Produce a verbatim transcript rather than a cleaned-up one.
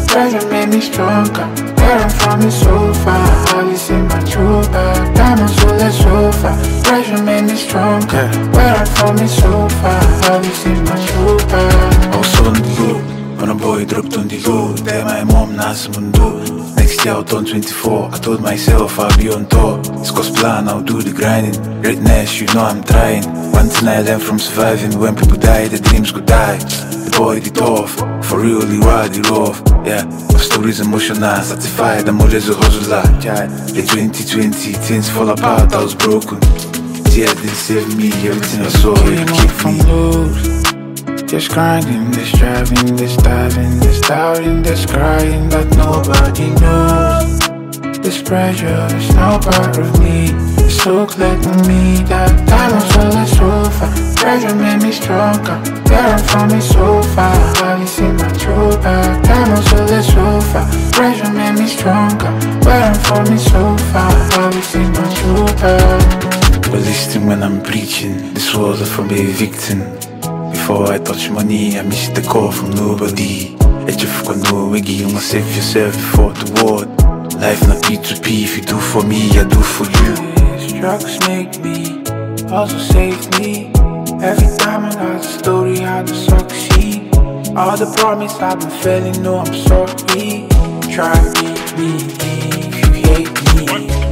Pressure made me stronger. Where I'm from is so far. All you see my true back. Diamonds so let's so far. Pressure made me stronger. Where I'm from is so far. All you see my true back. I was so on the loop when a boy dropped on the loop. There my mom naast me do. Next year I'll turn twenty-four. I told myself I'll be on top. It's cause plan, I'll do the grinding. Greatness, you know I'm trying. One thing I learned from surviving. When people die, the dreams could die. The boy, the tough. For real, the wild, the rough. Yeah, my story's emotional. Certified, I'm always a hustler. Yeah, in twenty twenty, things fall apart, I was broken. Tears didn't save me, everything I saw, it kept me loose. Just grinding, this driving, this diving, this doubting, this crying that nobody knows. This pressure is now part of me. It's so clear to me that time was all that's over. Pressure made me stronger. Where I'm from is so far. All you see my true back. Time was all that's over. Pressure made me stronger. Where I'm from is so far. All you see my true back. But listen when I'm preaching. This was from a victim. Before I touch money, I missed the call from nobody. Let you fuck no wiggy, you must save yourself before the world. Life not P two P, if you do for me, I do for you. These drugs make me, also save me. Every time I got a story how to succeed. All the promise I've been failing, no I'm sorry. Try me, me, if you hate me.